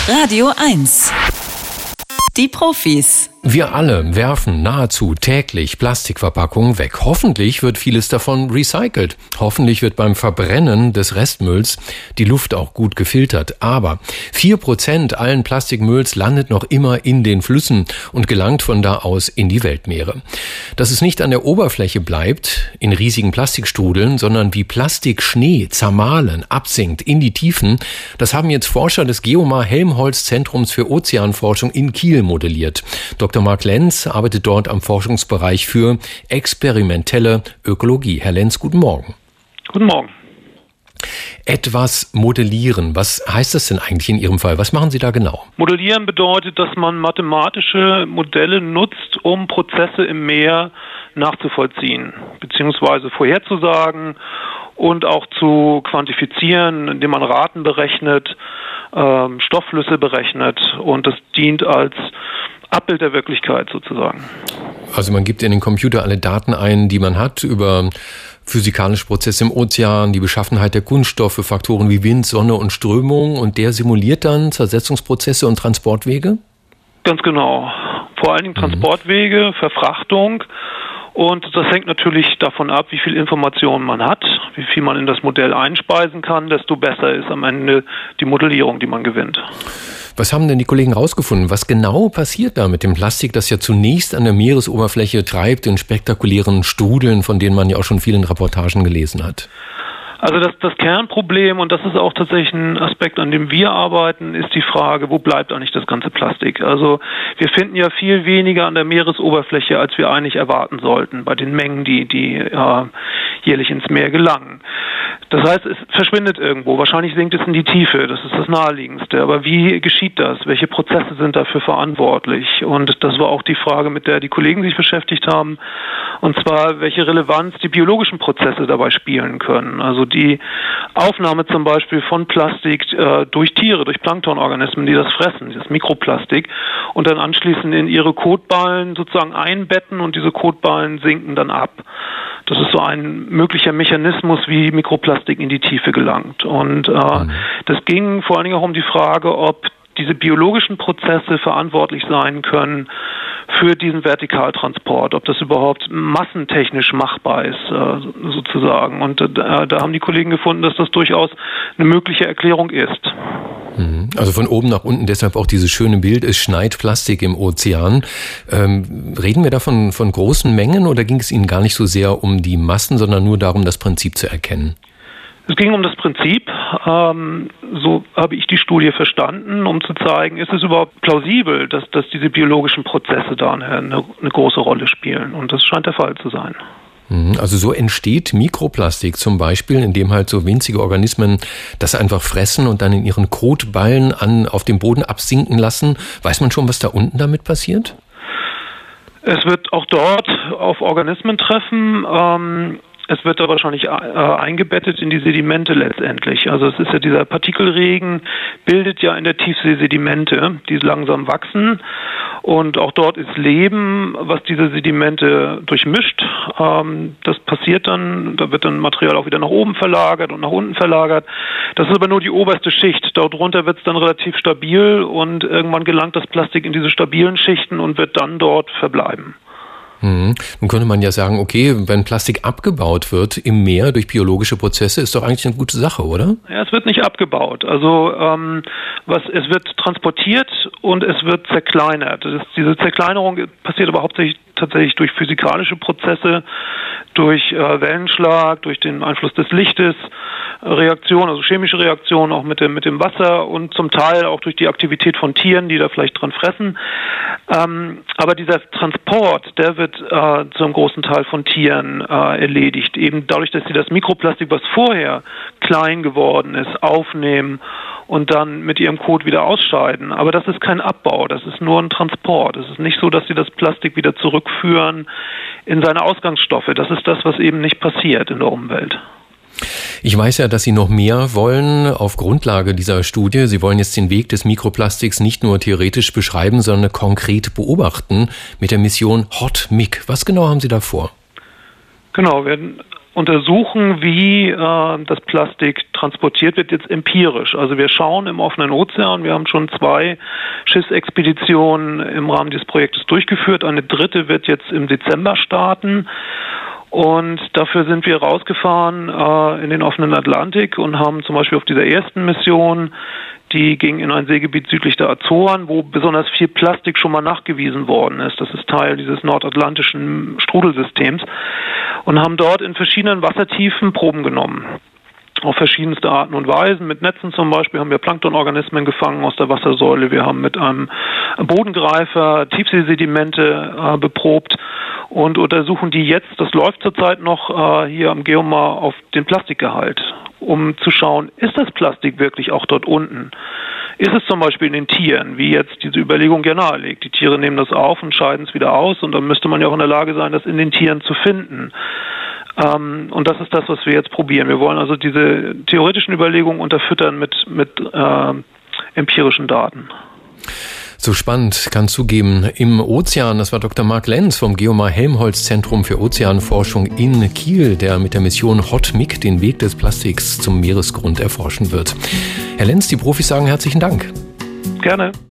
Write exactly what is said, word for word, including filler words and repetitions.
Radio eins. Die Profis. Wir alle werfen nahezu täglich Plastikverpackungen weg. Hoffentlich wird vieles davon recycelt. Hoffentlich wird beim Verbrennen des Restmülls die Luft auch gut gefiltert. Aber vier Prozent allen Plastikmülls landet noch immer in den Flüssen und gelangt von da aus in die Weltmeere. Dass es nicht an der Oberfläche bleibt, in riesigen Plastikstrudeln, sondern wie Plastikschnee zermahlen, absinkt in die Tiefen, das haben jetzt Forscher des Geomar-Helmholtz-Zentrums für Ozeanforschung in Kiel modelliert. Doktor Mark Lenz arbeitet dort am Forschungsbereich für experimentelle Ökologie. Herr Lenz, guten Morgen. Guten Morgen. Etwas modellieren. Was heißt das denn eigentlich in Ihrem Fall? Was machen Sie da genau? Modellieren bedeutet, dass man mathematische Modelle nutzt, um Prozesse im Meer nachzuvollziehen, beziehungsweise vorherzusagen und auch zu quantifizieren, indem man Raten berechnet, ähm, Stoffflüsse berechnet, und das dient als Abbild der Wirklichkeit sozusagen. Also man gibt in den Computer alle Daten ein, die man hat über physikalische Prozesse im Ozean, die Beschaffenheit der Kunststoffe, Faktoren wie Wind, Sonne und Strömung, und der simuliert dann Zersetzungsprozesse und Transportwege? Ganz genau. Vor allen Dingen Transportwege, mhm. Verfrachtung. Und das hängt natürlich davon ab, wie viel Informationen man hat, wie viel man in das Modell einspeisen kann, desto besser ist am Ende die Modellierung, die man gewinnt. Was haben denn die Kollegen rausgefunden? Was genau passiert da mit dem Plastik, das ja zunächst an der Meeresoberfläche treibt, in spektakulären Strudeln, von denen man ja auch schon viel in Reportagen gelesen hat? Also das, das Kernproblem, und das ist auch tatsächlich ein Aspekt, an dem wir arbeiten, ist die Frage, wo bleibt eigentlich das ganze Plastik? Also wir finden ja viel weniger an der Meeresoberfläche, als wir eigentlich erwarten sollten, bei den Mengen, die, die äh, jährlich ins Meer gelangen. Das heißt, es verschwindet irgendwo. Wahrscheinlich sinkt es in die Tiefe. Das ist das Naheliegendste. Aber wie geschieht das? Welche Prozesse sind dafür verantwortlich? Und das war auch die Frage, mit der die Kollegen sich beschäftigt haben. Und zwar, welche Relevanz die biologischen Prozesse dabei spielen können. Also die Aufnahme zum Beispiel von Plastik äh, durch Tiere, durch Planktonorganismen, die das fressen, das Mikroplastik, und dann anschließend in ihre Kotballen sozusagen einbetten, und diese Kotballen sinken dann ab. Das ist so ein möglicher Mechanismus, wie Mikroplastik in die Tiefe gelangt. Und äh, mhm. das ging vor allen Dingen auch um die Frage, ob diese biologischen Prozesse verantwortlich sein können für diesen Vertikaltransport, ob das überhaupt massentechnisch machbar ist, äh, sozusagen. Und äh, da haben die Kollegen gefunden, dass das durchaus eine mögliche Erklärung ist. Also von oben nach unten, deshalb auch dieses schöne Bild, es schneit Plastik im Ozean. Ähm, reden wir da von, von großen Mengen, oder ging es Ihnen gar nicht so sehr um die Massen, sondern nur darum, das Prinzip zu erkennen? Es ging um das Prinzip, ähm, so habe ich die Studie verstanden, um zu zeigen, ist es überhaupt plausibel, dass, dass diese biologischen Prozesse da eine, eine, eine große Rolle spielen. Und das scheint der Fall zu sein. Also so entsteht Mikroplastik zum Beispiel, indem halt so winzige Organismen das einfach fressen und dann in ihren Kotballen an, auf dem Boden absinken lassen. Weiß man schon, was da unten damit passiert? Es wird auch dort auf Organismen treffen. Ähm, Es wird da wahrscheinlich äh, eingebettet in die Sedimente letztendlich. Also es ist ja dieser Partikelregen, bildet ja in der Tiefsee Sedimente, die langsam wachsen. Und auch dort ist Leben, was diese Sedimente durchmischt. Ähm, das passiert dann, da wird dann Material auch wieder nach oben verlagert und nach unten verlagert. Das ist aber nur die oberste Schicht. Darunter wird es dann relativ stabil, und irgendwann gelangt das Plastik in diese stabilen Schichten und wird dann dort verbleiben. Hm. Nun könnte man ja sagen, okay, wenn Plastik abgebaut wird im Meer durch biologische Prozesse, ist doch eigentlich eine gute Sache, oder? Ja, es wird nicht abgebaut. Also ähm, was es wird transportiert und es wird zerkleinert. Das ist, diese Zerkleinerung passiert aber hauptsächlich tatsächlich durch physikalische Prozesse, durch äh, Wellenschlag, durch den Einfluss des Lichtes, Reaktionen, also chemische Reaktionen auch mit dem, mit dem Wasser, und zum Teil auch durch die Aktivität von Tieren, die da vielleicht dran fressen. Ähm, aber dieser Transport, der wird äh, zu einem großen Teil von Tieren äh, erledigt. Eben dadurch, dass sie das Mikroplastik, was vorher klein geworden ist, aufnehmen und dann mit ihrem Kot wieder ausscheiden. Aber das ist kein Abbau, das ist nur ein Transport. Es ist nicht so, dass sie das Plastik wieder zurückführen in seine Ausgangsstoffe. Das ist das, was eben nicht passiert in der Umwelt. Ich weiß ja, dass Sie noch mehr wollen auf Grundlage dieser Studie. Sie wollen jetzt den Weg des Mikroplastiks nicht nur theoretisch beschreiben, sondern konkret beobachten mit der Mission Hot Mic. Was genau haben Sie da vor? Genau, wir untersuchen, wie äh, das Plastik transportiert wird, jetzt empirisch. Also wir schauen im offenen Ozean, wir haben schon zwei Schiffsexpeditionen im Rahmen dieses Projektes durchgeführt. Eine dritte wird jetzt im Dezember starten. Und dafür sind wir rausgefahren äh, in den offenen Atlantik und haben zum Beispiel auf dieser ersten Mission, die ging in ein Seegebiet südlich der Azoren, wo besonders viel Plastik schon mal nachgewiesen worden ist. Das ist Teil dieses nordatlantischen Strudelsystems. Und haben dort in verschiedenen Wassertiefen Proben genommen. Auf verschiedenste Arten und Weisen. Mit Netzen zum Beispiel haben wir Planktonorganismen gefangen aus der Wassersäule. Wir haben mit einem Bodengreifer Tiefseesedimente äh, beprobt und untersuchen die jetzt, das läuft zurzeit noch äh, hier am Geomar, auf den Plastikgehalt, um zu schauen, ist das Plastik wirklich auch dort unten? Ist es zum Beispiel in den Tieren, wie jetzt diese Überlegung ja nahelegt? Die Tiere nehmen das auf und scheiden es wieder aus und dann müsste man ja auch in der Lage sein, das in den Tieren zu finden. Ähm, und das ist das, was wir jetzt probieren. Wir wollen also diese theoretischen Überlegungen unterfüttern mit, mit äh, empirischen Daten. So spannend, kann zugeben, im Ozean, das war Doktor Marc Lenz vom Geomar Helmholtz Zentrum für Ozeanforschung in Kiel, der mit der Mission Hot M I C den Weg des Plastiks zum Meeresgrund erforschen wird. Herr Lenz, die Profis sagen herzlichen Dank. Gerne.